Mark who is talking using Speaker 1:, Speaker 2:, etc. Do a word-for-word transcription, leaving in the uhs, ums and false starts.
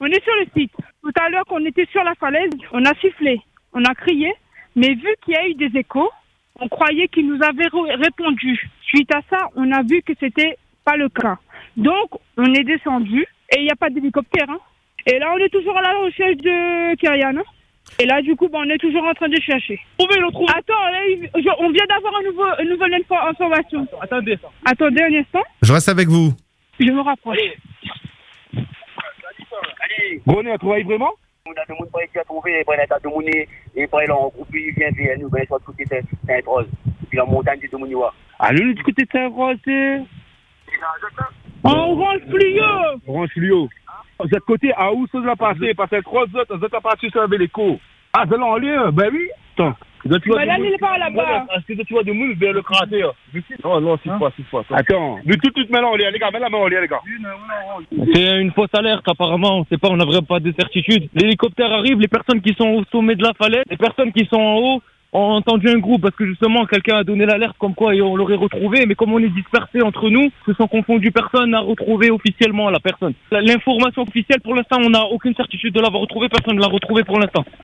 Speaker 1: est sur le site. Tout à l'heure, qu'on était sur la falaise, on a sifflé, on a crié, mais vu qu'il y a eu des échos, on croyait qu'ils nous avaient re- répondu. Suite à ça, on a vu que c'était pas le cas. Donc, on est descendu et il n'y a pas d'hélicoptère. Hein. Et là, on est toujours à la recherche de Kyrian. Hein. Et là, du coup, bah, on est toujours en train de chercher. Trouvez, le trouver. Attends, là, il- je- on vient d'avoir un nouveau, une nouvelle info- information. Attendez. Attendez un instant.
Speaker 2: Je reste avec vous.
Speaker 1: Je me rapproche.
Speaker 3: Allez. Bon, on a trouvé vraiment? On a demandé pour être trouvé, pour être demandé, et pour aller en groupe, il vient vers nous, ben, soit côté Saint-Rose. Puis la montagne de Mouniwa.
Speaker 4: Ah, le du côté de Saint-Rose, c'est.
Speaker 1: En orange fluo.
Speaker 4: Orange fluo. Vous êtes côté à où ça va passer? Parce que trois autres, vous êtes à partir sur l'écho. Ah, c'est là en lien? Ben oui. Attends.
Speaker 1: Ben là, il est pas là-bas.
Speaker 4: Est-ce que tu vois de monde vers le cratère? Non, non, c'est pas, c'est pas. Attends. De tout, tout, maintenant, on est, les gars, mets la main, on est, les gars.
Speaker 5: C'est une fausse alerte, apparemment. On sait pas, on n'a vraiment pas de certitude. L'hélicoptère arrive, les personnes qui sont au sommet de la falaise, les personnes qui sont en haut ont entendu un groupe parce que justement, quelqu'un a donné l'alerte comme quoi on l'aurait retrouvé. Mais comme on est dispersés entre nous, se sont confondus, personne n'a retrouvé officiellement la personne. L'information officielle, pour l'instant, on n'a aucune certitude de l'avoir retrouvé. Personne ne l'a retrouvé pour l'instant.